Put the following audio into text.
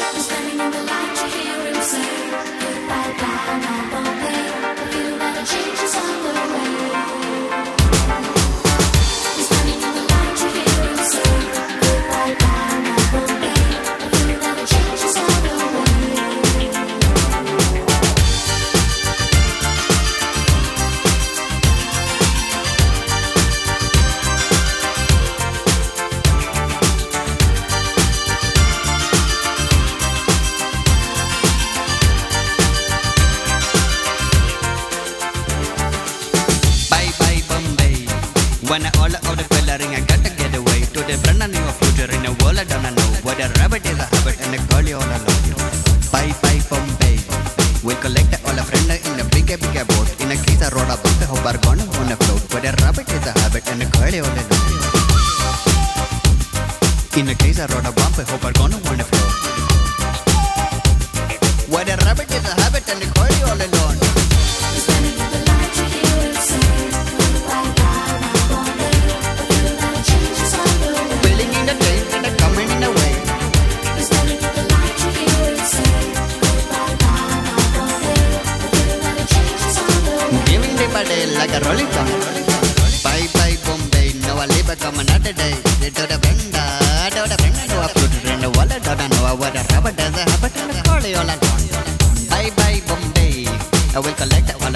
Standing in the light, you hear him say, goodbye, bye, my Bombay. I feel that a change is on the way. Standing in the light, you hear him say, goodbye, bye, my Bombay. I feel that a change is on the way. Bye bye Bombay. When I all out of coloring, I gotta get away to the brand new future in a world I don't know. What a rabbit is a habit and a girl all alone. Bye bye Bombay. We'll collect all a friend in a bigger boat. In a case I rode a boat, hope are gonna on a float. What a rabbit is a habit and a girl all alone. In a case I rode a bump, I hope are gonna on a float. What a rabbit is a habit and a girl all alone. Standing in the light, you hear him say, goodbye, bye, my Bombay. I feel that a change is on the way. Building in a day and a coming in a way. Standing in the light, you hear him say, goodbye, bye, my Bombay. I feel that a change is on the way. Giving day by day like a rolling stone. Bye bye Bombay, now I live a come another day. To the friend, no a future in the world, I don't know what a rabbit does a habit and a curly all alone. Bye bye Bombay, I will collect